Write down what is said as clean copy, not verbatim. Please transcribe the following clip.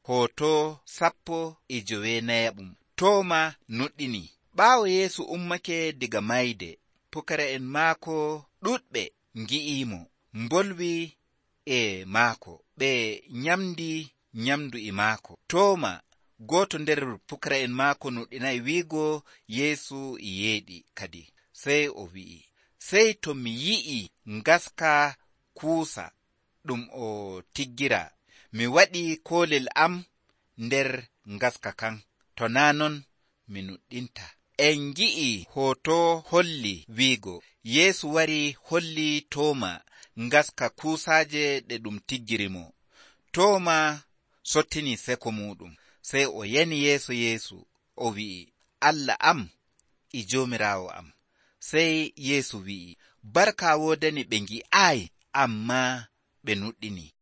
hoto 14. Toma nuɗɗini. Ɓaawo Yeesu ummake diga mayde, pukara'en maako ɗuɗɓe ngi'imo, mbolwi e maako, ɓe nyamdi nyamdu e maako. Toma, goto nder pukara'en maako, nuɗɗinayi wiigo Yeesu yeeɗi kadi. Sey o wi'i, sey to mi yi'i ngaska kuusa ɗum o tiggira, mi waɗi koolel am nder ngaska kan, to na non mi nuɗɗinta. En gi'i hoto holli wiigo Yeesu wari holli Toma ngaska kuusaaje ɗe ɗum tiggirimo. Toma sottini seko muɗum, sey o yani Yeesu o wi'i, Allah am e joomiraawo am. Sey Yeesu wi'i, barka wodani ɓe ngi'aayi, amma ɓe nuɗɗini.